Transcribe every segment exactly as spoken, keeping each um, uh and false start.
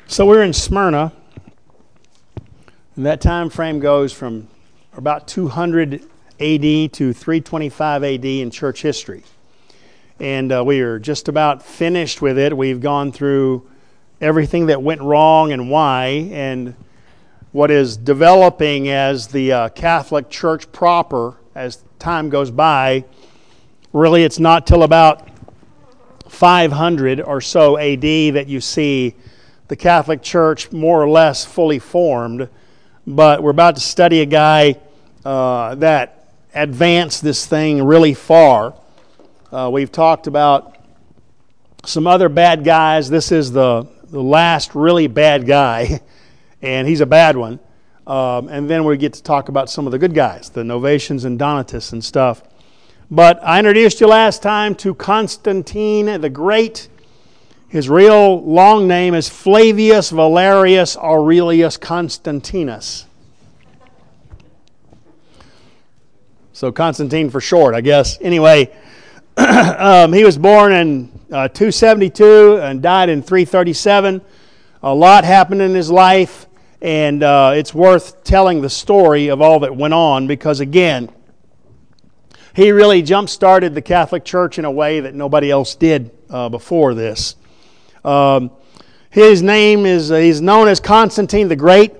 So we're in Smyrna, and that time frame goes from about two hundred A D to three twenty-five A D in church history. And uh, we are just about finished with it. We've gone through everything that went wrong and why, and what is developing as the uh, Catholic Church proper as time goes by. Really, it's not till about five hundred or so A D that you see the Catholic Church more or less fully formed. But we're about to study a guy uh, that advanced this thing really far. Uh, we've talked about some other bad guys. This is the, the last really bad guy, and he's a bad one. Um, and then we get to talk about some of the good guys, the Novatians and Donatists and stuff. But I introduced you last time to Constantine the Great. His real long name is Flavius Valerius Aurelius Constantinus. So Constantine for short, I guess. Anyway, um, he was born in uh, two seventy-two and died in three thirty-seven. A lot happened in his life, and uh, it's worth telling the story of all that went on because, again, he really jump-started the Catholic Church in a way that nobody else did uh, before this. Um, his name is, uh, he's known as Constantine the Great.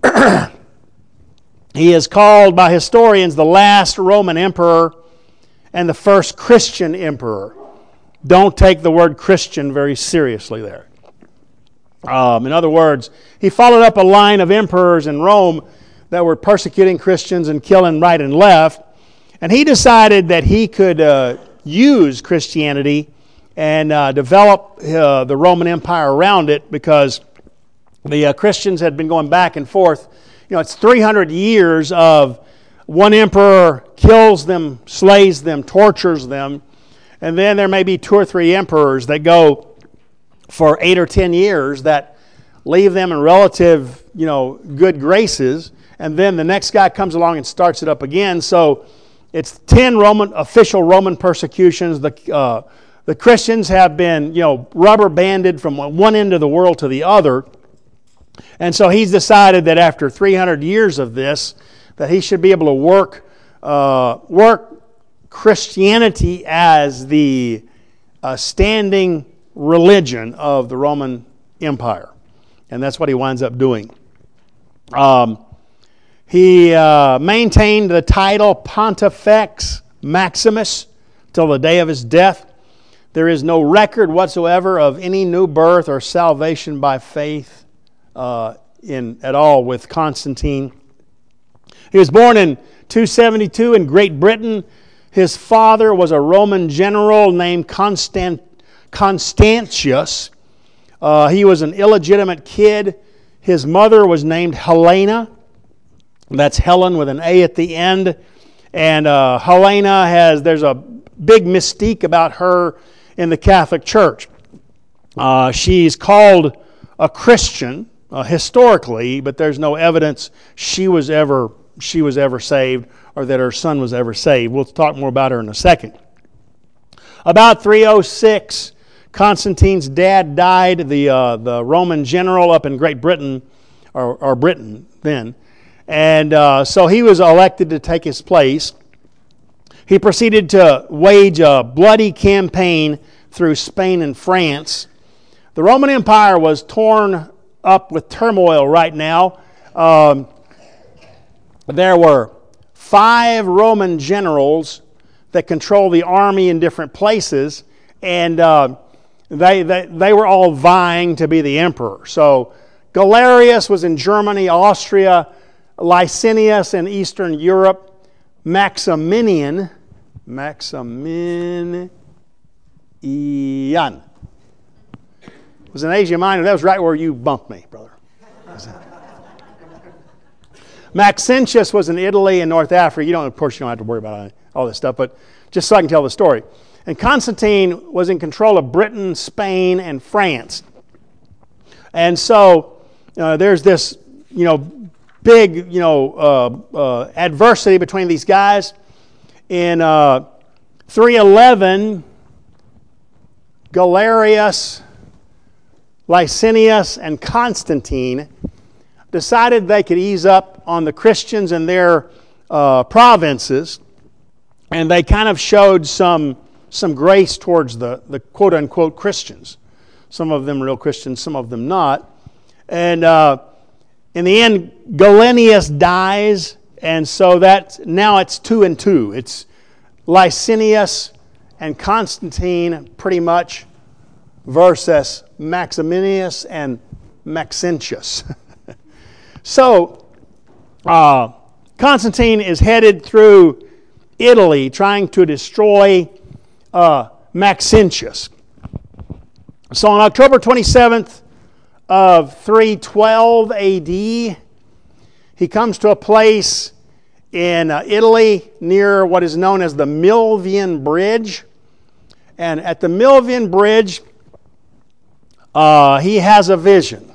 He is called by historians the last Roman emperor and the first Christian emperor. Don't take the word Christian very seriously there. Um, in other words, he followed up a line of emperors in Rome that were persecuting Christians and killing right and left. And he decided that he could uh, use Christianity and uh, develop uh, the Roman Empire around it because the uh, Christians had been going back and forth. You know, it's three hundred years of one emperor kills them, slays them, tortures them, and then there may be two or three emperors that go for eight or ten years that leave them in relative, you know, good graces, and then the next guy comes along and starts it up again. So it's ten Roman official Roman persecutions. The uh, the Christians have been, you know, rubber banded from one end of the world to the other, and so he's decided that after three hundred years of this, that he should be able to work uh, work Christianity as the uh, standing religion of the Roman Empire, and that's what he winds up doing. Um, He uh, maintained the title Pontifex Maximus till the day of his death. There is no record whatsoever of any new birth or salvation by faith uh, in at all with Constantine. He was born in two seventy-two in Great Britain. His father was a Roman general named Constant, Constantius. Uh, he was an illegitimate kid. His mother was named Helena. That's Helen with an A at the end. And uh, Helena has, there's a big mystique about her in the Catholic Church. Uh, she's called a Christian uh, historically, but there's no evidence she was ever she was ever saved or that her son was ever saved. We'll talk more about her in a second. About three oh six, Constantine's dad died, the uh, the Roman general up in Great Britain, or, or Britain then. And uh, so he was elected to take his place. He proceeded to wage a bloody campaign through Spain and France. The Roman Empire was torn up with turmoil right now. Um, there were five Roman generals that controlled the army in different places, and uh, they, they, they were all vying to be the emperor. So Galerius was in Germany, Austria, Licinius in Eastern Europe, Maximinian, Maximinian was in Asia Minor. That was right where you bumped me, brother. Maxentius was in Italy and North Africa. You don't, of course, you don't have to worry about all this stuff, but just so I can tell the story. And Constantine was in control of Britain, Spain, and France. And so uh, there's this, you know, big, you know, uh, uh, adversity between these guys. In uh, three eleven, Galerius Licinius and Constantine decided they could ease up on the Christians in their uh, provinces, and they kind of showed some some grace towards the, the quote-unquote Christians. Some of them real Christians, some of them not. And uh, in the end, Gallienus dies, and so that now it's two and two. It's Licinius and Constantine pretty much versus Maximinus and Maxentius. So, uh, Constantine is headed through Italy trying to destroy uh, Maxentius. So on October twenty-seventh of three twelve A D, he comes to a place in uh, Italy near what is known as the Milvian Bridge. And at the Milvian Bridge, uh, he has a vision.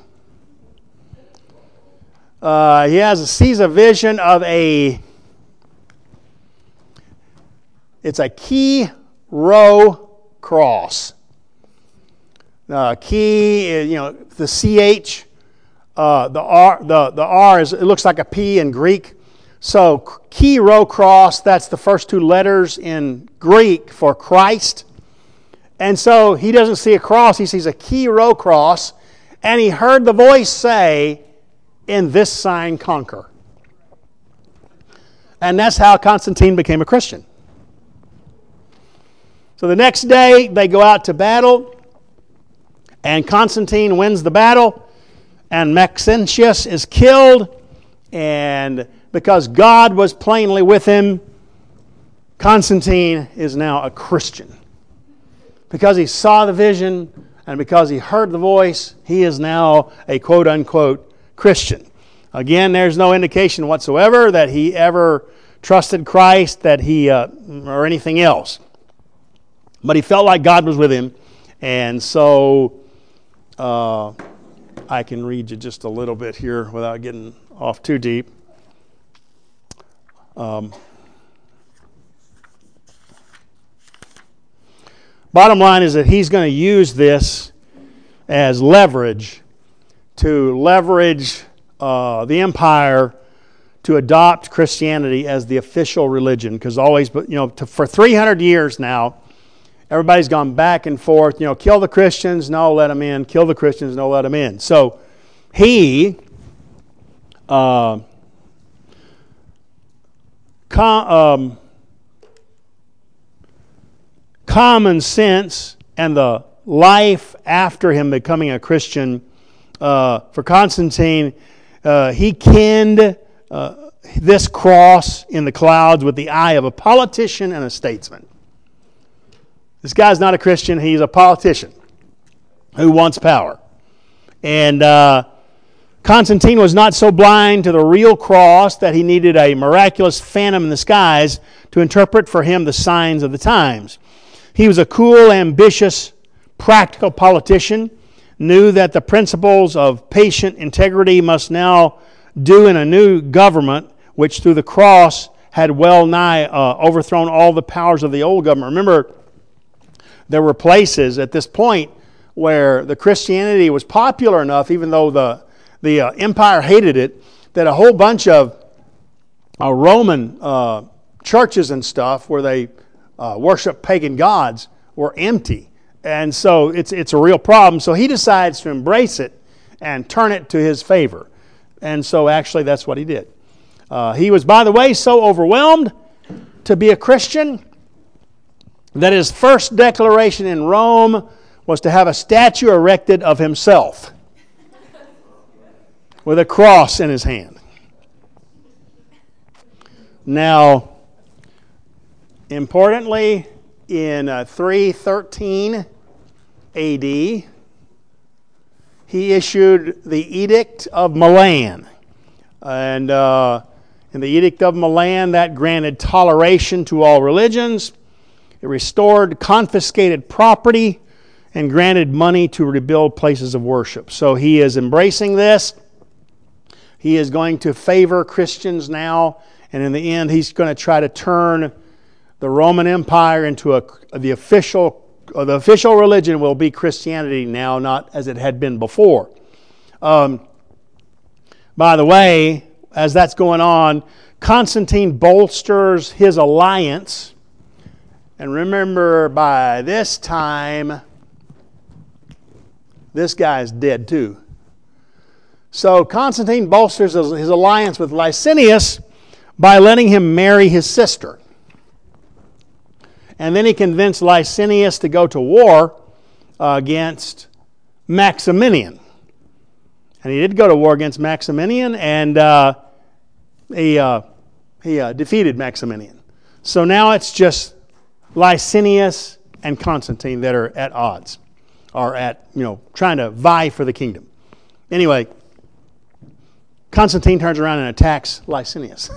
Uh, he has sees a vision of a, it's a Chi Rho cross. Uh, Chi, you know, the C H, uh, the R, the, the R is, it looks like a P in Greek. So Chi Rho cross, that's the first two letters in Greek for Christ. And so he doesn't see a cross, he sees a Chi Rho cross, and he heard the voice say, "In this sign conquer." And that's how Constantine became a Christian. So the next day they go out to battle, and Constantine wins the battle, and Maxentius is killed, and because God was plainly with him, Constantine is now a Christian. Because he saw the vision, and because he heard the voice, he is now a quote-unquote Christian. Again, there's no indication whatsoever that he ever trusted Christ, that he uh, or anything else. But he felt like God was with him, and so uh, I can read you just a little bit here without getting off too deep. Um, bottom line is that he's going to use this as leverage to leverage uh, the empire to adopt Christianity as the official religion. Because always, you know, to, for three hundred years now, everybody's gone back and forth. You know, kill the Christians, no, let them in. Kill the Christians, no, let them in. So he, uh, com, um, common sense and the life after him becoming a Christian, uh, for Constantine, uh, he kenned uh, this cross in the clouds with the eye of a politician and a statesman. This guy's not a Christian, he's a politician who wants power. And uh, Constantine was not so blind to the real cross that he needed a miraculous phantom in the skies to interpret for him the signs of the times. He was a cool, ambitious, practical politician, knew that the principles of patient integrity must now do in a new government, which through the cross had well nigh uh, overthrown all the powers of the old government. Remember, there were places at this point where the Christianity was popular enough, even though the, the uh, empire hated it, that a whole bunch of uh, Roman uh, churches and stuff where they uh, worship pagan gods were empty. And so it's it's a real problem. So he decides to embrace it and turn it to his favor. And so actually that's what he did. Uh, he was, by the way, so overwhelmed to be a Christian that his first declaration in Rome was to have a statue erected of himself with a cross in his hand. Now, importantly, in uh, three thirteen A D, he issued the Edict of Milan. And uh, in the Edict of Milan, that granted toleration to all religions. It restored confiscated property and granted money to rebuild places of worship. So he is embracing this. He is going to favor Christians now. And in the end, he's going to try to turn the Roman Empire into a, the official uh, the official religion will be Christianity now, not as it had been before. Um, by the way, as that's going on, Constantine bolsters his alliance. And remember, by this time, this guy's dead too. So Constantine bolsters his alliance with Licinius by letting him marry his sister. And then he convinced Licinius to go to war uh, against Maximinian. And he did go to war against Maximinian, and uh, he, uh, he uh, defeated Maximinian. So now it's just Licinius and Constantine that are at odds, are at, you know, trying to vie for the kingdom. Anyway, Constantine turns around and attacks Licinius.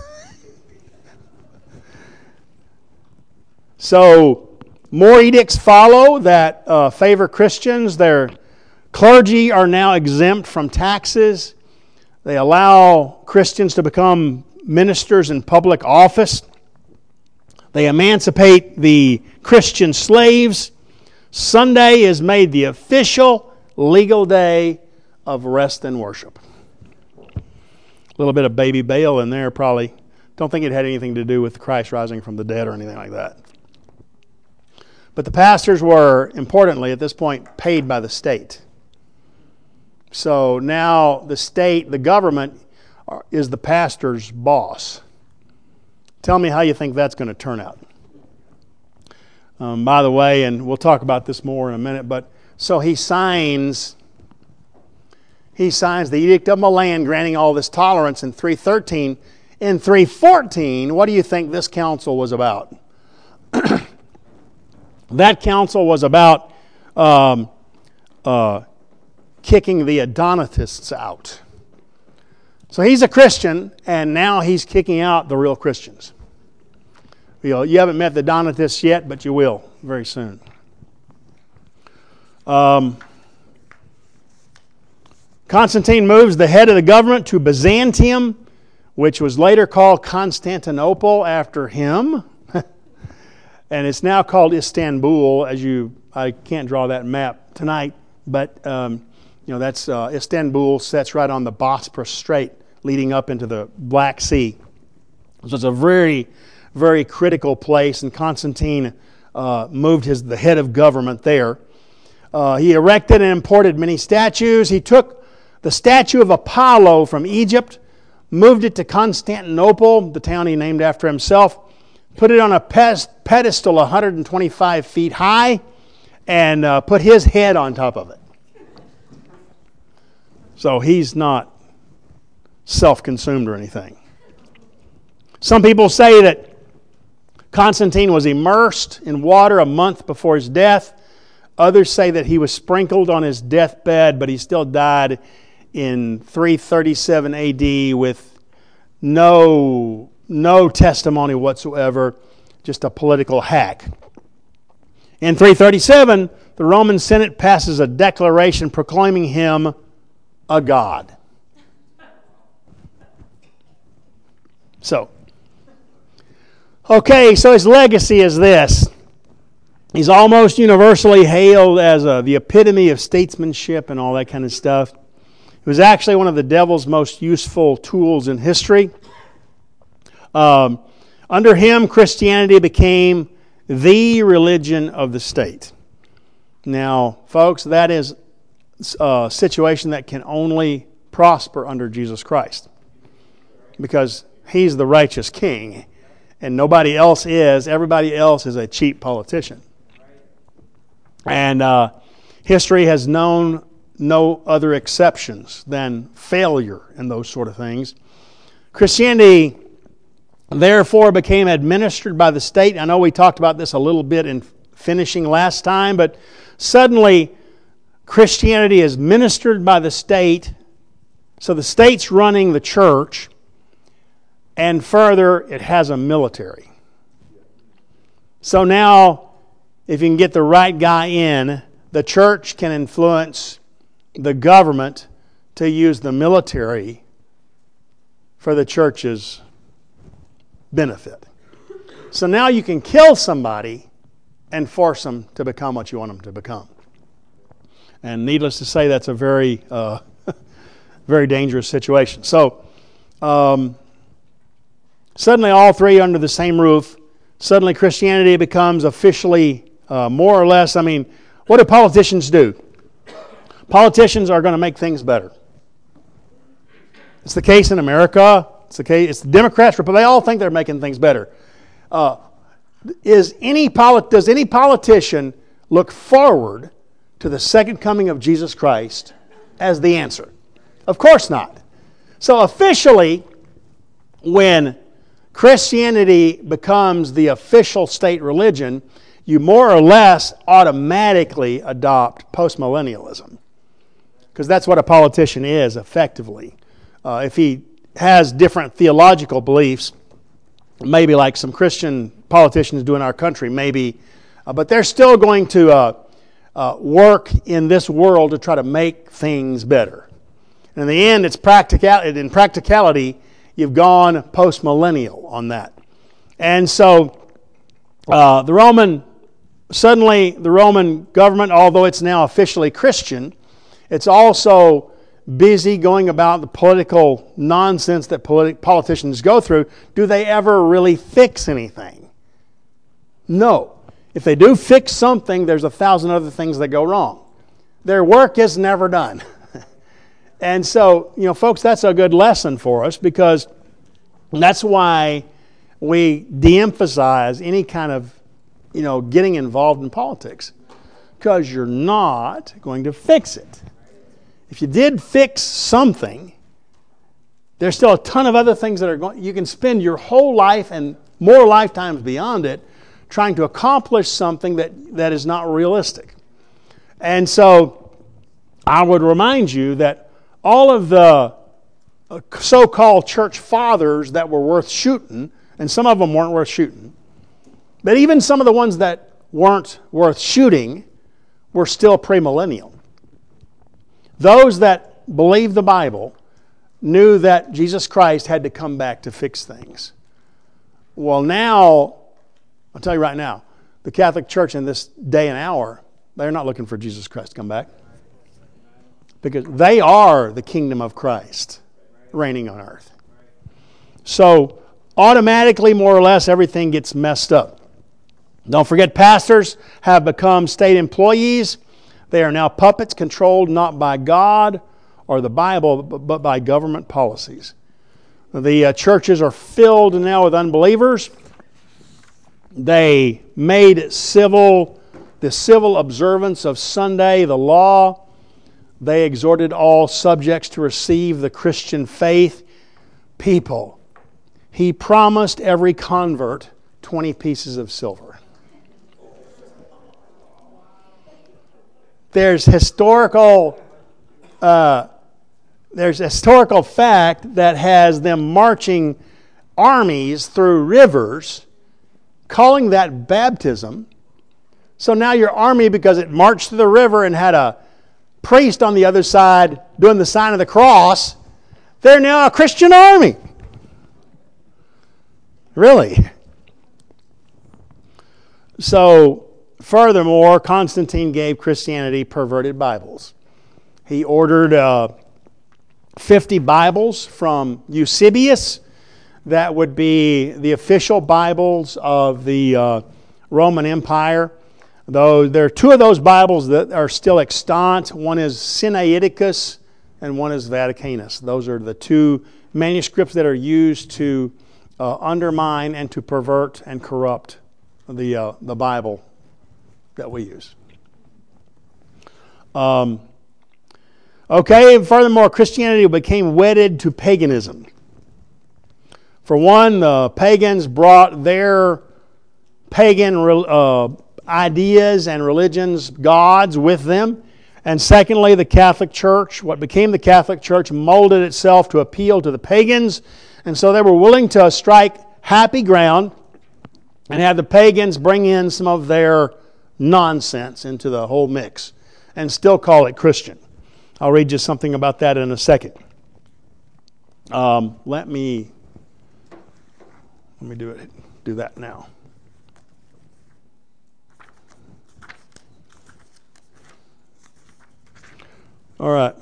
So more edicts follow that uh, favor Christians. Their clergy are now exempt from taxes. They allow Christians to become ministers in public office. They emancipate the Christian slaves. Sunday is made the official legal day of rest and worship. A little bit of baby Baal in there probably. Don't think it had anything to do with Christ rising from the dead or anything like that. But the pastors were, importantly, at this point, paid by the state. So now the state, the government, is the pastor's boss. Tell me how you think that's going to turn out. Um, by the way, and we'll talk about this more in a minute, but so he signs, he signs the Edict of Milan granting all this tolerance in three thirteen. In three fourteen, what do you think this council was about? That council was about um, uh, kicking the Donatists out. So he's a Christian, and now he's kicking out the real Christians. You know, you haven't met the Donatists yet, but you will very soon. Um, Constantine moves the head of the government to Byzantium, which was later called Constantinople after him. And it's now called Istanbul, as you, I can't draw that map tonight, but um, you know, that's uh, Istanbul sits right on the Bosporus Strait leading up into the Black Sea. So it's a very, very critical place, and Constantine uh, moved his the head of government there. Uh, he erected and imported many statues. He took the statue of Apollo from Egypt, moved it to Constantinople, the town he named after himself, put it on a pedestal one hundred twenty-five feet high, and uh, put his head on top of it. So he's not self-consumed or anything. Some people say that Constantine was immersed in water a month before his death. Others say that he was sprinkled on his deathbed, but he still died in three thirty-seven A D with no, no testimony whatsoever, just a political hack. In three thirty-seven, the Roman Senate passes a declaration proclaiming him a god. So, okay, so his legacy is this. He's almost universally hailed as a, the epitome of statesmanship and all that kind of stuff. He was actually one of the devil's most useful tools in history. Um, under him, Christianity became the religion of the state. Now, folks, that is a situation that can only prosper under Jesus Christ, because he's the righteous king and nobody else is. Everybody else is a cheap politician. And uh, history has known no other exceptions than failure and those sort of things. Christianity, therefore, became administered by the state. I know we talked about this a little bit in finishing last time, but suddenly Christianity is ministered by the state. So the state's running the church, and further, it has a military. So now, if you can get the right guy in, the church can influence the government to use the military for the church's benefit. So now you can kill somebody and force them to become what you want them to become. And needless to say, that's a very, uh, very dangerous situation. So, um, suddenly all three under the same roof, suddenly Christianity becomes officially uh, more or less, I mean, what do politicians do? Politicians are going to make things better. It's the case in America. It's the case. It's the Democrats, but they all think they're making things better. Uh, is any polit- does any politician look forward to the second coming of Jesus Christ as the answer? Of course not. So officially, when Christianity becomes the official state religion, you more or less automatically adopt postmillennialism. Because that's what a politician is, effectively. Uh, if he has different theological beliefs, maybe like some Christian politicians do in our country, maybe, uh, but they're still going to uh, uh, work in this world to try to make things better. And in the end, it's practical. In practicality, you've gone post-millennial on that. And so uh, the Roman, suddenly the Roman government, although it's now officially Christian, it's also busy going about the political nonsense that politi- politicians go through. Do they ever really fix anything? No. If they do fix something, there's a thousand other things that go wrong. Their work is never done. And so, you know, folks, that's a good lesson for us, because that's why we de-emphasize any kind of, you know, getting involved in politics, because you're not going to fix it. If you did fix something, there's still a ton of other things that are going. You can spend your whole life and more lifetimes beyond it trying to accomplish something that, that is not realistic. And so I would remind you that all of the so-called church fathers that were worth shooting, and some of them weren't worth shooting, but even some of the ones that weren't worth shooting were still premillennial. Those that believed the Bible knew that Jesus Christ had to come back to fix things. Well, now, I'll tell you right now, the Catholic Church in this day and hour, they're not looking for Jesus Christ to come back, because they are the kingdom of Christ reigning on earth. So automatically, more or less, everything gets messed up. Don't forget, pastors have become state employees. They are now puppets controlled not by God or the Bible, but by government policies. The uh, churches are filled now with unbelievers. They made civil, the civil observance of Sunday the law. They exhorted all subjects to receive the Christian faith. People, he promised every convert twenty pieces of silver. There's historical, uh, there's historical fact that has them marching armies through rivers, calling that baptism. So now your army, because it marched through the river and had a priest on the other side doing the sign of the cross, they're now a Christian army. Really? So, furthermore, Constantine gave Christianity perverted Bibles. He ordered uh, fifty Bibles from Eusebius that would be the official Bibles of the uh, Roman Empire. Though there are two of those Bibles that are still extant. One is Sinaiticus and one is Vaticanus. Those are the two manuscripts that are used to uh, undermine and to pervert and corrupt the uh, the Bible that we use. Um, okay, furthermore, Christianity became wedded to paganism. For one, the pagans brought their pagan uh, ideas and religions, gods, with them. And secondly, the Catholic Church, what became the Catholic Church, molded itself to appeal to the pagans. And so they were willing to strike happy ground and have the pagans bring in some of their nonsense into the whole mix and still call it Christian. I'll read you something about that in a second. Um, let me let me do it. Do that now. All right.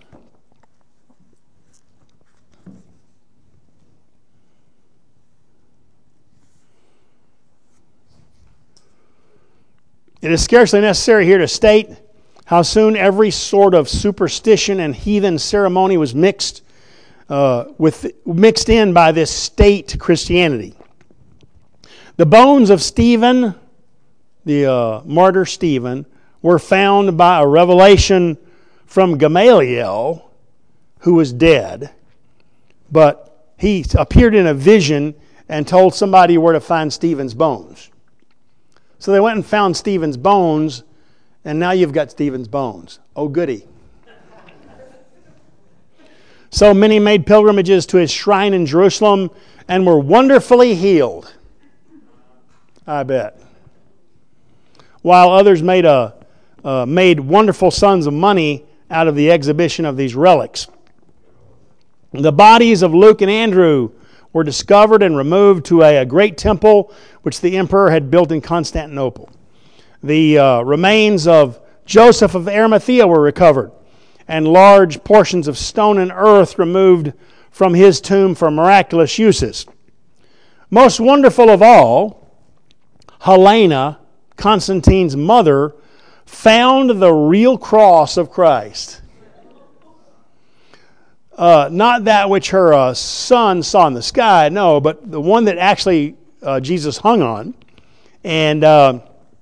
It is scarcely necessary here to state how soon every sort of superstition and heathen ceremony was mixed uh, with mixed in by this state Christianity. The bones of Stephen, the uh, martyr Stephen, were found by a revelation from Gamaliel, who was dead, but he appeared in a vision and told somebody where to find Stephen's bones. So they went and found Stephen's bones, and now you've got Stephen's bones. Oh, goody. So many made pilgrimages to his shrine in Jerusalem and were wonderfully healed. I bet. While others made a uh, made wonderful sums of money out of the exhibition of these relics. The bodies of Luke and Andrew were discovered and removed to a, a great temple which the emperor had built in Constantinople. The uh, remains of Joseph of Arimathea were recovered, and large portions of stone and earth removed from his tomb for miraculous uses. Most wonderful of all, Helena, Constantine's mother, found the real cross of Christ. Uh, not that which her uh, son saw in the sky, no, but the one that actually uh, Jesus hung on. And uh,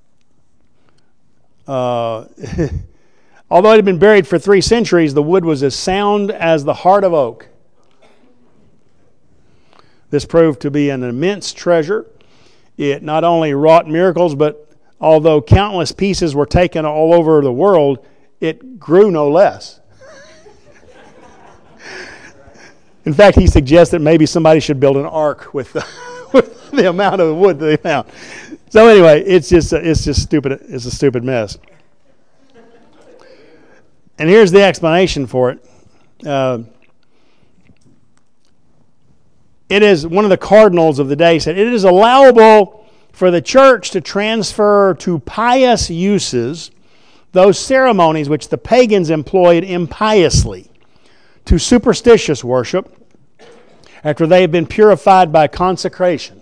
uh, although it had been buried for three centuries, the wood was as sound as the heart of oak. This proved to be an immense treasure. It not only wrought miracles, but although countless pieces were taken all over the world, it grew no less. In fact, he suggests that maybe somebody should build an ark with the, with the amount of wood that they found. So anyway, it's just a, it's just stupid. It's a stupid mess. And here's the explanation for it. Uh, it is one of the cardinals of the day said it is allowable for the church to transfer to pious uses those ceremonies which the pagans employed impiously to superstitious worship after they have been purified by consecration.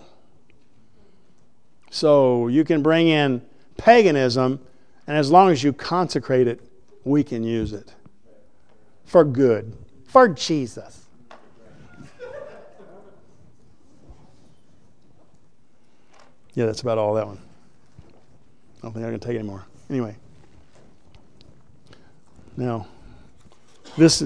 So you can bring in paganism, and as long as you consecrate it, we can use it for good, for Jesus. Yeah, that's about all that one. I don't think I can take it anymore. Anyway. Now, this is...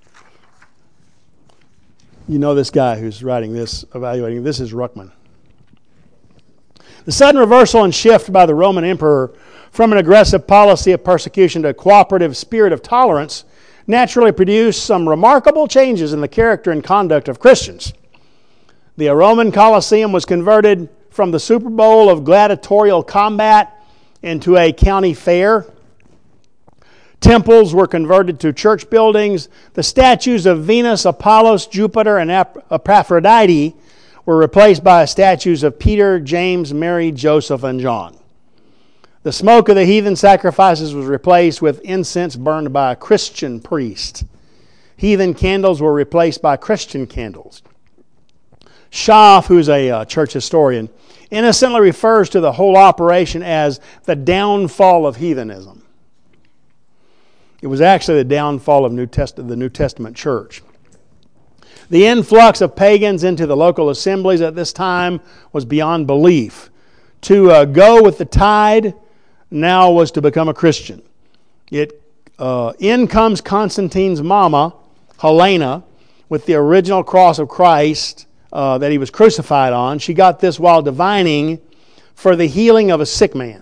You know this guy who's writing this, evaluating. This is Ruckman. The sudden reversal and shift by the Roman emperor from an aggressive policy of persecution to a cooperative spirit of tolerance naturally produced some remarkable changes in the character and conduct of Christians. The Roman Colosseum was converted from the Super Bowl of gladiatorial combat into a county fair. Temples were converted to church buildings. The statues of Venus, Apollos, Jupiter, and Aphrodite were replaced by statues of Peter, James, Mary, Joseph, and John. The smoke of the heathen sacrifices was replaced with incense burned by a Christian priest. Heathen candles were replaced by Christian candles. Schaff, who's a uh, church historian, innocently refers to the whole operation as the downfall of heathenism. It was actually the downfall of New Test- the New Testament church. The influx of pagans into the local assemblies at this time was beyond belief. To uh, go with the tide now was to become a Christian. It uh, in comes Constantine's mama, Helena, with the original cross of Christ uh, that he was crucified on. She got this while divining for the healing of a sick man.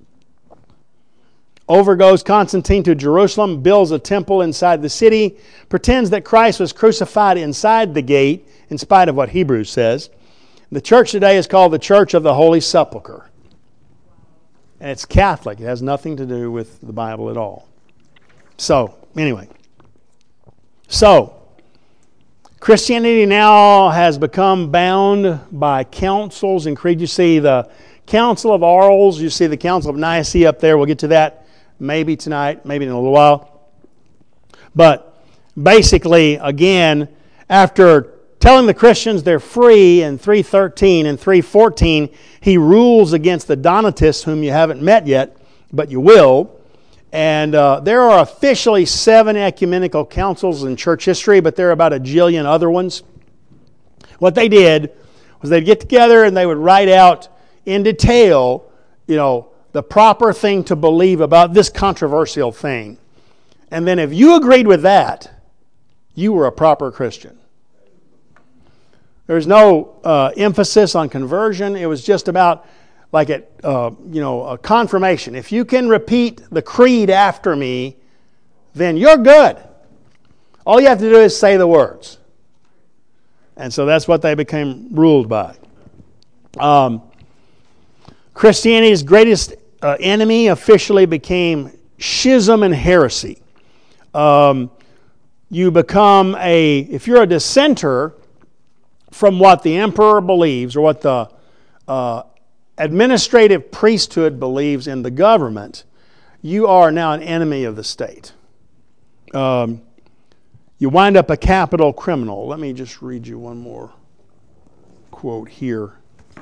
Over goes Constantine to Jerusalem, builds a temple inside the city, pretends that Christ was crucified inside the gate, in spite of what Hebrews says. The church today is called the Church of the Holy Sepulchre. And it's Catholic. It has nothing to do with the Bible at all. So, anyway. So, Christianity now has become bound by councils and creeds. You see the Council of Arles, you see the Council of Nicaea up there. We'll get to that maybe tonight, maybe in a little while. But basically, again, after telling the Christians they're free in three thirteen and three fourteen, he rules against the Donatists, whom you haven't met yet, but you will. And uh, there are officially seven ecumenical councils in church history, but there are about a jillion other ones. What they did was they'd get together and they would write out in detail, you know, the proper thing to believe about this controversial thing. And then if you agreed with that, you were a proper Christian. There's no uh, emphasis on conversion. It was just about like a, uh, you know, a confirmation. If you can repeat the creed after me, then you're good. All you have to do is say the words. And so that's what they became ruled by. Um, Christianity's greatest uh, enemy officially became schism and heresy. Um, you become a, if you're a dissenter from what the emperor believes or what the uh, administrative priesthood believes in the government, you are now an enemy of the state. Um, you wind up a capital criminal. Let me just read you one more quote here.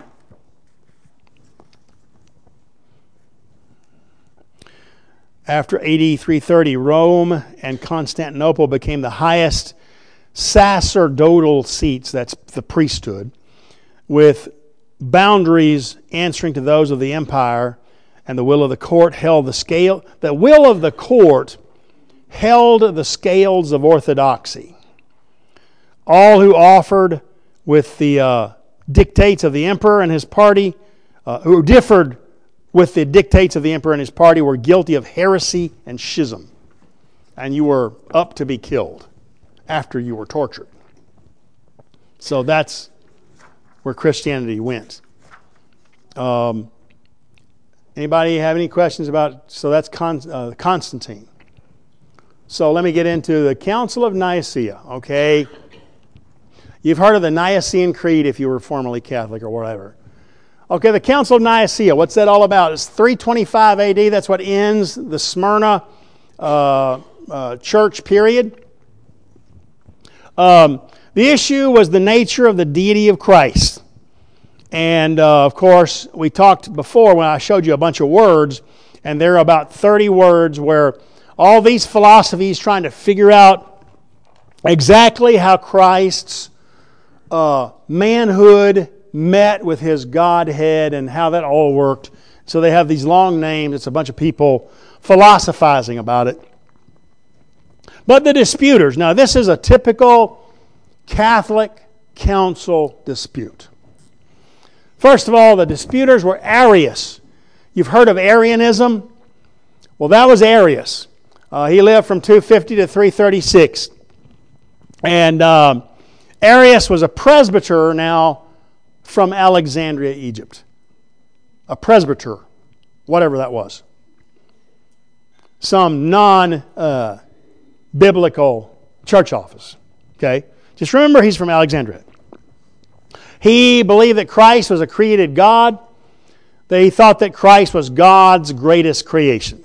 After A D three thirty, Rome and Constantinople became the highest sacerdotal seats, that's the priesthood, with boundaries answering to those of the empire, and the will of the court held the scale. The will of the court held the scales of orthodoxy. All who offered with the uh, dictates of the emperor and his party, uh, who differed with the dictates of the emperor and his party, were guilty of heresy and schism, and you were up to be killed after you were tortured. So that's where Christianity went. Um, anybody have any questions about, so that's Con, uh, Constantine. So let me get into the Council of Nicaea, okay? You've heard of the Nicene Creed if you were formerly Catholic or whatever. Okay, the Council of Nicaea, what's that all about? It's three twenty-five A D, that's what ends the Smyrna uh, uh, church period. Um, the issue was the nature of the deity of Christ. And, uh, of course, we talked before when I showed you a bunch of words, and there are about thirty words where all these philosophies trying to figure out exactly how Christ's uh, manhood met with his Godhead and how that all worked. So they have these long names. It's a bunch of people philosophizing about it. But the disputers. Now, this is a typical Catholic council dispute. First of all, the disputers were Arius. You've heard of Arianism? Well, that was Arius. Uh, he lived from two fifty to three thirty-six. And um, Arius was a presbyter now from Alexandria, Egypt. A presbyter, whatever that was. Some non-biblical uh, church office. Okay? Just remember he's from Alexandria. He believed that Christ was a created God. They thought that Christ was God's greatest creation.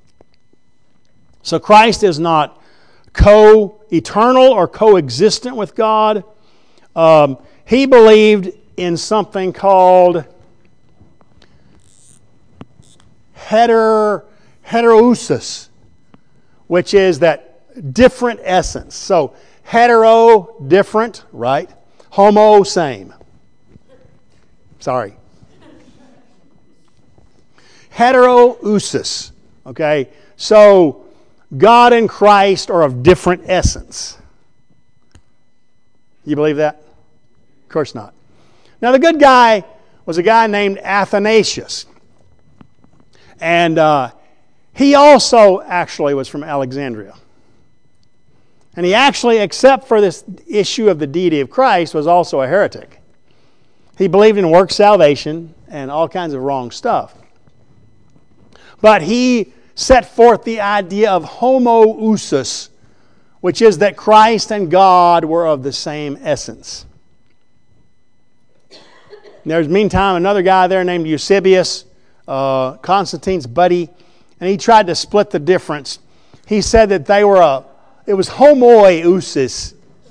So Christ is not co-eternal or co-existent with God. Um, he believed in something called heter, heterousis, which is that different essence. So hetero, different, right? Homo, same. Sorry. Heterousis, okay? So God and Christ are of different essence. You believe that? Of course not. Now, the good guy was a guy named Athanasius. And uh, he also actually was from Alexandria. And he actually, except for this issue of the deity of Christ, was also a heretic. He believed in work salvation and all kinds of wrong stuff. But he set forth the idea of homoousis, which is that Christ and God were of the same essence. There's meantime another guy there named Eusebius, uh, Constantine's buddy, and he tried to split the difference. He said that they were a, it was homoiousis,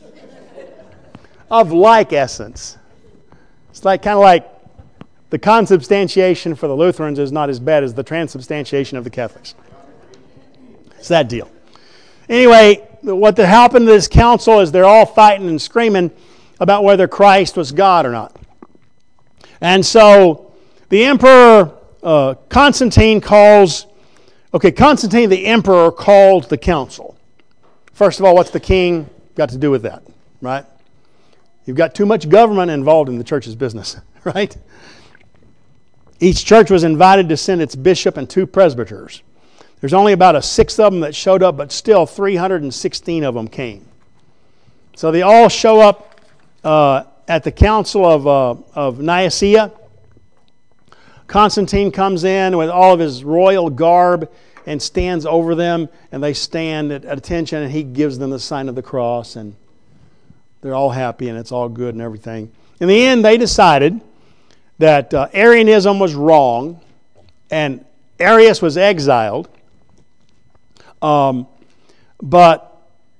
of like essence. It's like kind of like the consubstantiation for the Lutherans is not as bad as the transubstantiation of the Catholics. It's that deal. Anyway, what happened to this council is they're all fighting and screaming about whether Christ was God or not. And so the emperor uh, Constantine calls, okay, Constantine the emperor called the council. First of all, what's the king got to do with that, right? You've got too much government involved in the church's business, right? Each church was invited to send its bishop and two presbyters. There's only about a sixth of them that showed up, but still three hundred sixteen of them came. So they all show up uh, at the council of, uh, of Nicaea. Constantine comes in with all of his royal garb and stands over them, and they stand at attention, and he gives them the sign of the cross, and they're all happy, and it's all good and everything. In the end, they decided that uh, Arianism was wrong, and Arius was exiled. Um, but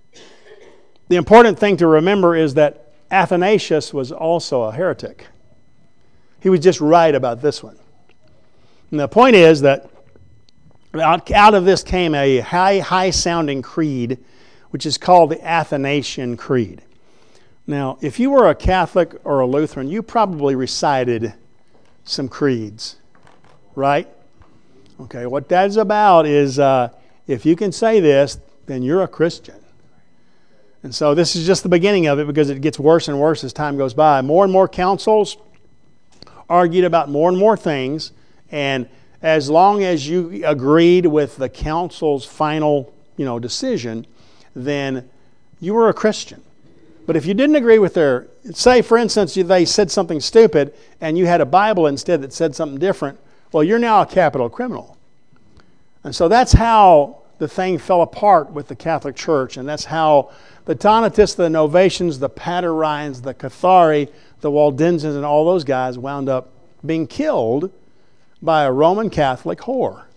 the important thing to remember is that Athanasius was also a heretic. He was just right about this one. And the point is that out, out of this came a high, high-sounding creed, which is called the Athanasian Creed. Now, if you were a Catholic or a Lutheran, you probably recited some creeds, right? Okay, what that's about is uh, if you can say this, then you're a Christian. And so this is just the beginning of it, because it gets worse and worse as time goes by. More and more councils argued about more and more things, and as long as you agreed with the council's final, you know, decision, then you were a Christian. But if you didn't agree with their, say for instance they said something stupid and you had a Bible instead that said something different, well, you're now a capital criminal. And so that's how the thing fell apart with the Catholic Church, and that's how the Donatists, the Novatians, the Paterines, the Cathari, the Waldensians, and all those guys wound up being killed by a Roman Catholic whore.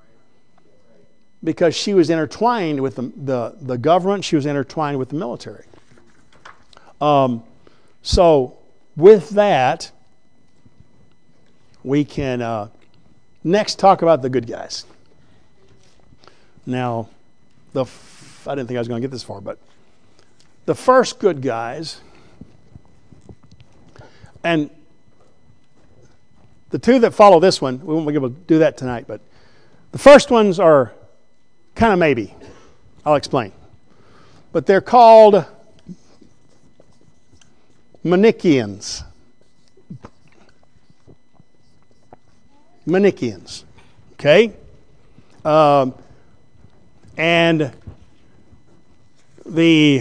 Because she was intertwined with the, the, the government, she was intertwined with the military. Um, so, with that, we can uh, next talk about the good guys. Now, the f- I didn't think I was going to get this far, but the first good guys, and the two that follow this one, we won't be able to do that tonight, but the first ones are kind of maybe. I'll explain. But they're called Manichaeans. Manichaeans. Okay? Um, and the,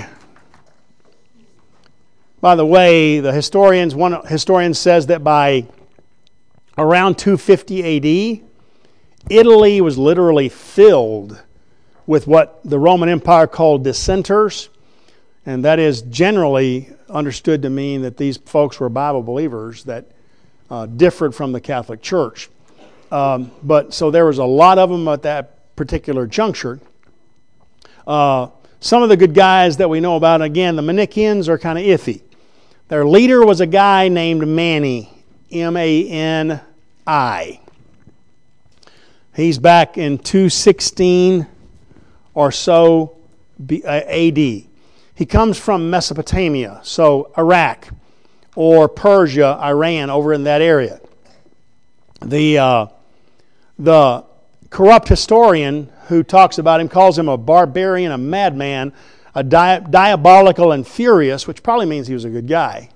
by the way, the historians, one historian says that by around two fifty A D, Italy was literally filled with what the Roman Empire called dissenters, and that is generally understood to mean that these folks were Bible believers that uh, differed from the Catholic Church. Um, but so there was a lot of them at that particular juncture. Uh, some of the good guys that we know about, again, the Manichaeans are kind of iffy. Their leader was a guy named Mani, M A N I. He's back in two sixteen or so A D. He comes from Mesopotamia, so Iraq or Persia, Iran, over in that area. The uh, the corrupt historian who talks about him calls him a barbarian, a madman, a di- diabolical and furious, which probably means he was a good guy.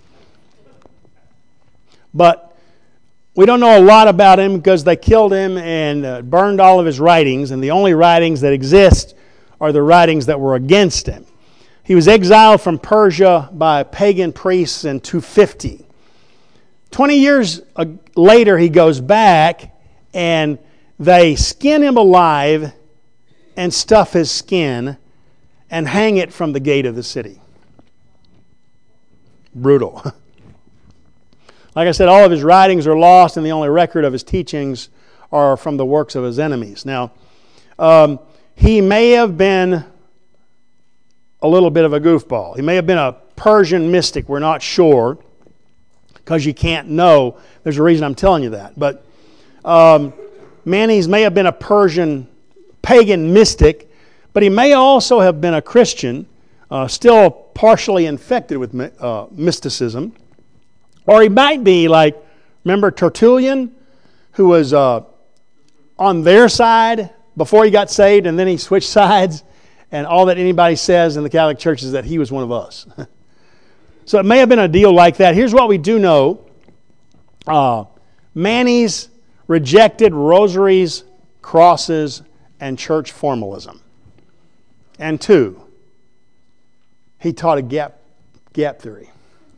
But we don't know a lot about him because they killed him and uh, burned all of his writings, and the only writings that exist are the writings that were against him. He was exiled from Persia by pagan priests in two fifty. Twenty years later, he goes back and they skin him alive and stuff his skin and hang it from the gate of the city. Brutal. Like I said, all of his writings are lost, and the only record of his teachings are from the works of his enemies. Now, um, he may have been a little bit of a goofball. He may have been a Persian mystic. We're not sure because you can't know. There's a reason I'm telling you that. But um, Manes may have been a Persian pagan mystic, but he may also have been a Christian, uh, still partially infected with uh, mysticism. Or he might be like, remember Tertullian, who was uh, on their side before he got saved, and then he switched sides, and all that anybody says in the Catholic Church is that he was one of us. So it may have been a deal like that. Here's what we do know. Uh, Manes rejected rosaries, crosses, and church formalism. And two, he taught a gap, gap theory.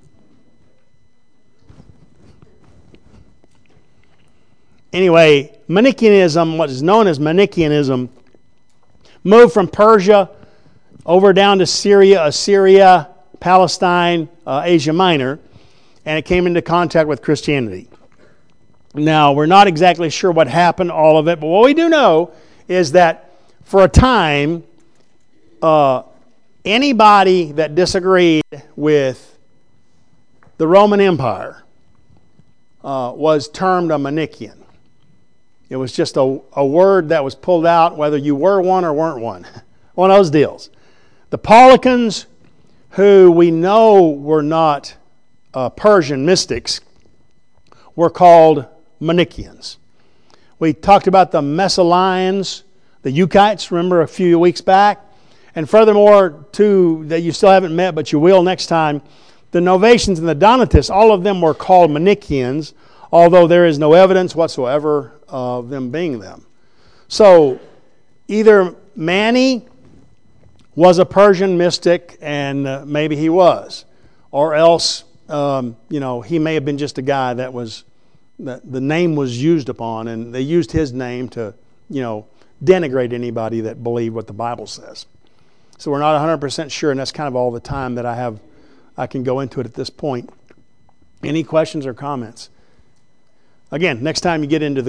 Anyway, Manichaeism, what is known as Manichaeism, moved from Persia over down to Syria, Assyria, Palestine, uh, Asia Minor, and it came into contact with Christianity. Now, we're not exactly sure what happened, all of it, but what we do know is that for a time, uh, anybody that disagreed with the Roman Empire uh, was termed a Manichaean. It was just a, a word that was pulled out whether you were one or weren't one. One of those deals. The Paulicians, who we know were not uh, Persian mystics, were called Manichaeans. We talked about the Messalians, the Euchites, remember a few weeks back. And furthermore, two that you still haven't met, but you will next time, the Novatians and the Donatists, all of them were called Manichaeans, although there is no evidence whatsoever of them being them. So, either Mani was a Persian mystic, and uh, maybe he was, or else, um, you know, he may have been just a guy that was, that the name was used upon, and they used his name to, you know, denigrate anybody that believed what the Bible says. So we're not one hundred percent sure, and that's kind of all the time that I have, I can go into it at this point. Any questions or comments? Again, next time you get into the